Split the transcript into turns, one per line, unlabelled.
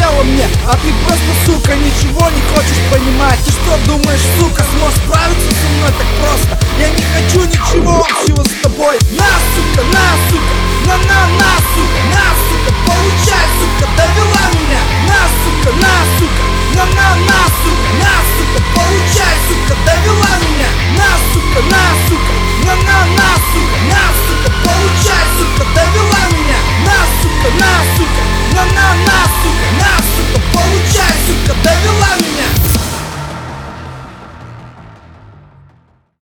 надоело мне, а ты просто, сука, ничего не хочешь понимать. Ты что думаешь, сука, сможешь справиться со мной так просто? Я не